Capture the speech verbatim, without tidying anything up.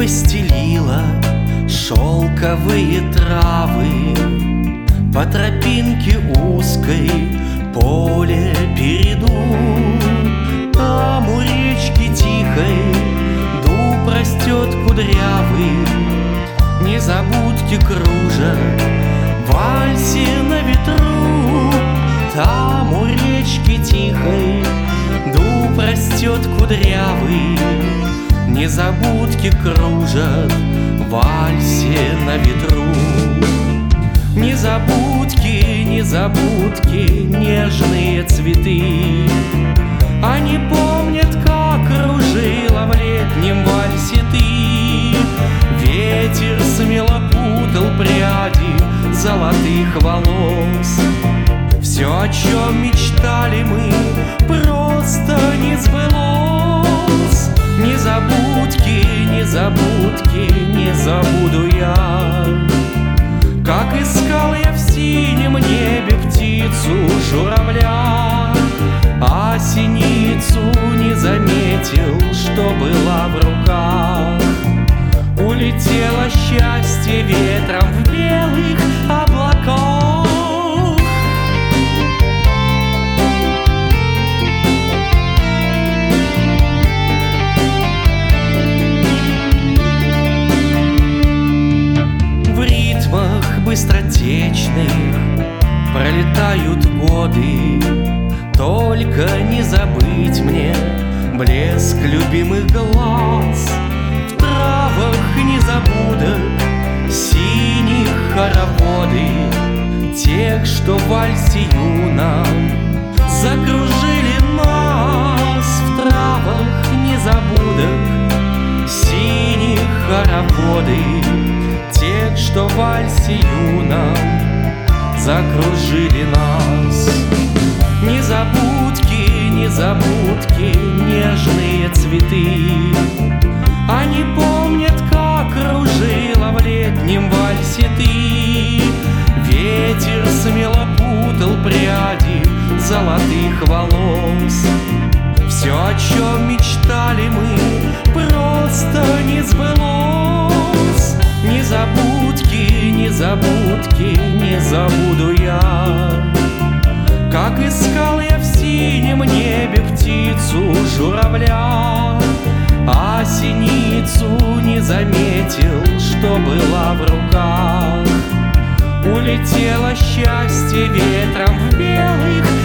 постелила шелковые травы, по тропинке узкой поле перейду. Там у речки тихой дуб растет кудрявый, незабудки кружат в вальсе на ветру. Там у речки тихой дуб растет кудрявый, незабудки кружат в вальсе на ветру. Незабудки, незабудки, нежные цветы, они помнят, как кружила в летнем вальсе ты. Ветер смело путал пряди золотых волос. Все, о чем мечтали мы, просто не сбылось. Незабудки, незабудки, не забуду я, как искал я в синем небе птицу журавля, а синицу не заметил, что была в руках. Улетело счастье ветром в белых облаках. В ритмах быстротечных пролетают годы, только не забыть мне блеск любимых глаз. В травах незабудок синих хороводы, тех, что в вальсе юном закружили нас. В травах незабудок синих хороводы, тех, что в вальсе юном закружили нас. Незабудки, незабудки, нежные цветы, они помнят, как кружила в летнем вальсе ты. Ветер смело путал пряди золотых волос. Все, о чем мечтали мы, просто не сбылось. Незабудки, незабудки, не забуду я, как искал я в синем небе птицу журавля, а синицу не заметил, что была в руках. Улетело счастье ветром в белых